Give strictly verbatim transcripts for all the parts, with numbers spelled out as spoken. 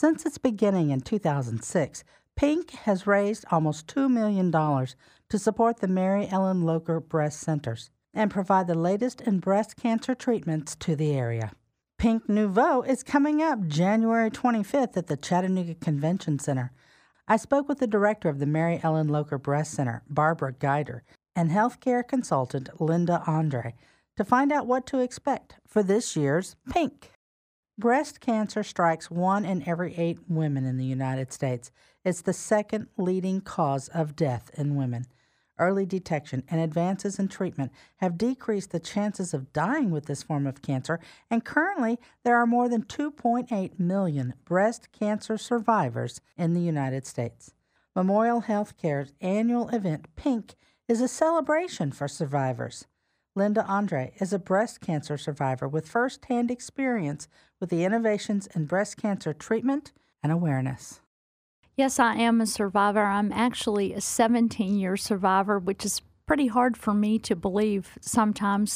Since its beginning in two thousand six, PINK has raised almost two million dollars to support the Mary Ellen Locher Breast Centers and provide the latest in breast cancer treatments to the area. PINK Nouveau is coming up January twenty-fifth at the Chattanooga Convention Center. I spoke with the director of the Mary Ellen Locher Breast Center, Barbara Geider, and healthcare consultant Linda Andre to find out what to expect for this year's PINK. Breast cancer strikes one in every eight women in the United States. It's the second leading cause of death in women. Early detection and advances in treatment have decreased the chances of dying with this form of cancer, and currently there are more than two point eight million breast cancer survivors in the United States. Memorial Healthcare's annual event, PINK, is a celebration for survivors. Linda Andre is a breast cancer survivor with first-hand experience with the innovations in breast cancer treatment and awareness. Yes, I am a survivor. I'm actually a seventeen-year survivor, which is pretty hard for me to believe sometimes.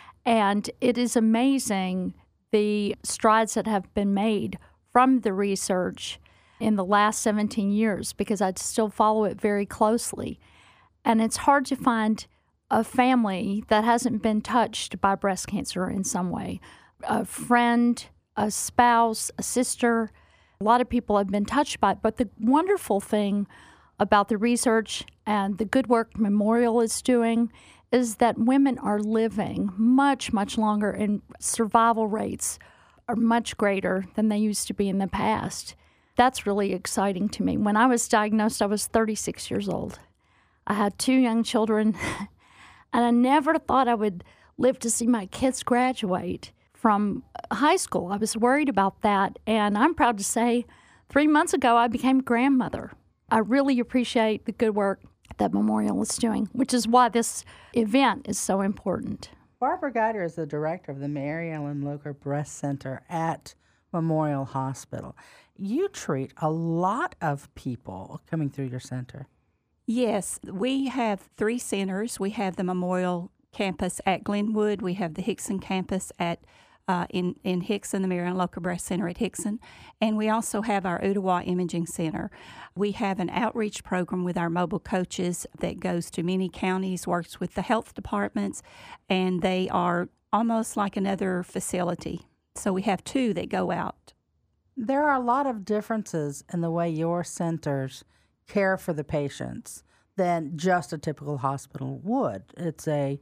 And it is amazing the strides that have been made from the research in the last seventeen years, because I still follow it very closely. And it's hard to find a family that hasn't been touched by breast cancer in some way. A friend, a spouse, a sister, a lot of people have been touched by it. But the wonderful thing about the research and the good work Memorial is doing is that women are living much, much longer, and survival rates are much greater than they used to be in the past. That's really exciting to me. When I was diagnosed, I was thirty-six years old. I had two young children, and I never thought I would live to see my kids graduate from high school. I was worried about that, and I'm proud to say three months ago I became a grandmother. I really appreciate the good work that Memorial is doing, which is why this event is so important. Barbara Geider is the director of the Mary Ellen Locher Breast Center at Memorial Hospital. You treat a lot of people coming through your center. Yes, we have three centers. We have the Memorial campus at Glenwood. We have the Hickson campus at uh, in, in Hickson, the Mary Ellen Locher Breast Center at Hickson. And we also have our Ottawa Imaging Center. We have an outreach program with our mobile coaches that goes to many counties, works with the health departments, and they are almost like another facility. So we have two that go out. There are a lot of differences in the way your centers care for the patients than just a typical hospital would. It's a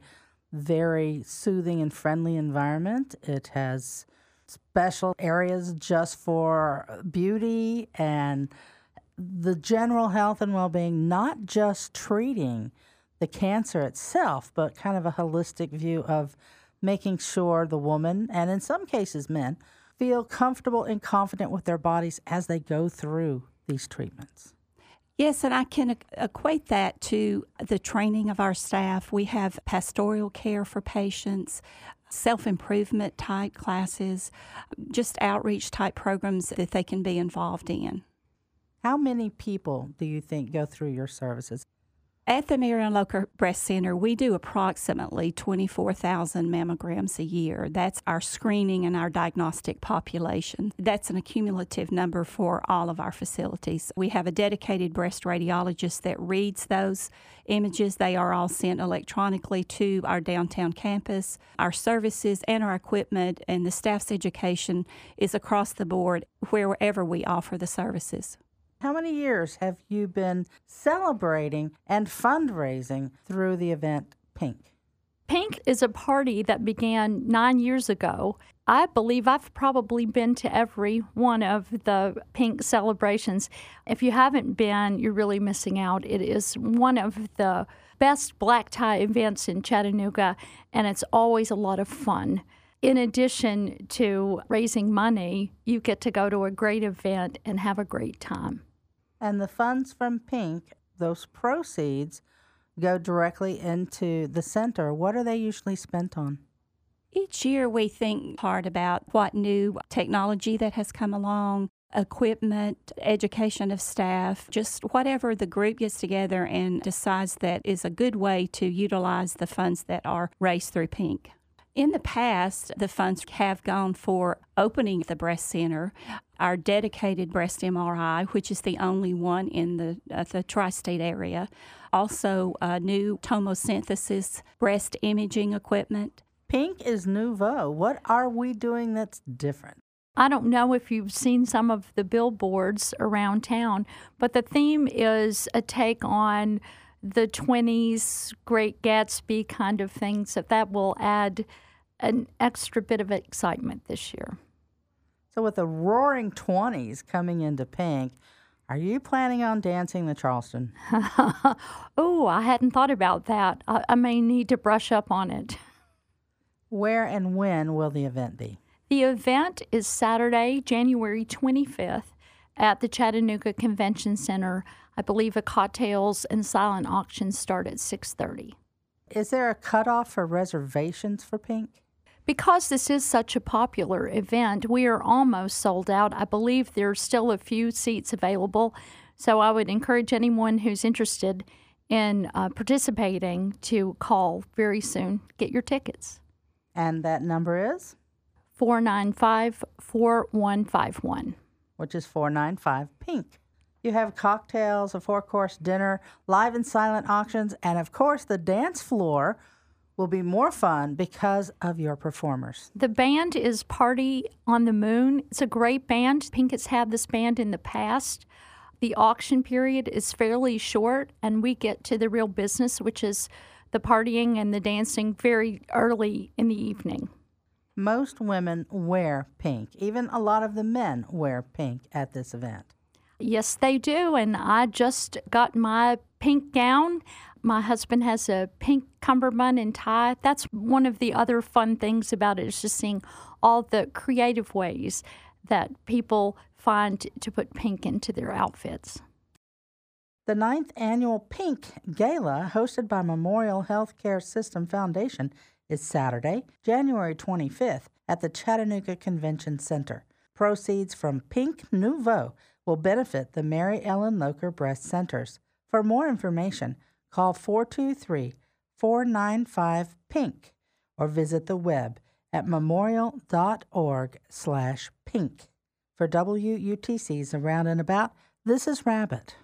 very soothing and friendly environment. It has special areas just for beauty and the general health and well-being, not just treating the cancer itself, but kind of a holistic view of making sure the woman, and in some cases men, feel comfortable and confident with their bodies as they go through these treatments. Yes, and I can equate that to the training of our staff. We have pastoral care for patients, self-improvement type classes, just outreach type programs that they can be involved in. How many people do you think go through your services? At the Mary Ellen Locher Breast Center, we do approximately twenty-four thousand mammograms a year. That's our screening and our diagnostic population. That's an accumulative number for all of our facilities. We have a dedicated breast radiologist that reads those images. They are all sent electronically to our downtown campus. Our services and our equipment and the staff's education is across the board wherever we offer the services. How many years have you been celebrating and fundraising through the event PINK? PINK is a party that began nine years ago. I believe I've probably been to every one of the PINK celebrations. If you haven't been, you're really missing out. It is one of the best black tie events in Chattanooga, and it's always a lot of fun. In addition to raising money, you get to go to a great event and have a great time. And the funds from PINK, those proceeds, go directly into the center. What are they usually spent on? Each year we think hard about what new technology that has come along, equipment, education of staff, just whatever the group gets together and decides that is a good way to utilize the funds that are raised through PINK. In the past, the funds have gone for opening the breast center. our dedicated breast M R I, which is the only one in the, uh, the tri-state area. Also, uh, new tomosynthesis breast imaging equipment. Pink is nouveau. What are we doing that's different? I don't know if you've seen some of the billboards around town, but the theme is a take on the twenties Great Gatsby kind of thing, so that will add an extra bit of excitement this year. So with the roaring twenties coming into Pink, are you planning on dancing the Charleston? Oh, I hadn't thought about that. I, I may need to brush up on it. Where and when will the event be? The event is Saturday, January twenty-fifth at the Chattanooga Convention Center. I believe a cocktails and silent auctions start at six thirty. Is there a cutoff for reservations for Pink? Because this is such a popular event, we are almost sold out. I believe there's still a few seats available, so I would encourage anyone who's interested in uh, participating to call very soon. Get your tickets. And that number is? four nine five, four one five one. Which is four nine five Pink. You have cocktails, a four-course dinner, live and silent auctions, and of course the dance floor will be more fun because of your performers. The band is Party on the Moon. It's a great band. Pink has had this band in the past. The auction period is fairly short, and we get to the real business, which is the partying and the dancing, very early in the evening. Most women wear pink. Even a lot of the men wear pink at this event. Yes, they do, and I just got my pink gown. My husband has a pink cummerbund and tie. That's one of the other fun things about it, is just seeing all the creative ways that people find to put pink into their outfits. The ninth annual Pink Gala, hosted by Memorial Healthcare System Foundation, is Saturday, January twenty-fifth at the Chattanooga Convention Center. Proceeds from Pink Nouveau will benefit the Mary Ellen Locher Breast Centers. For more information, call four two three, four nine five, PINK or visit the web at memorial.org slash pink. For W U T C's Around and About, this is Rabbit.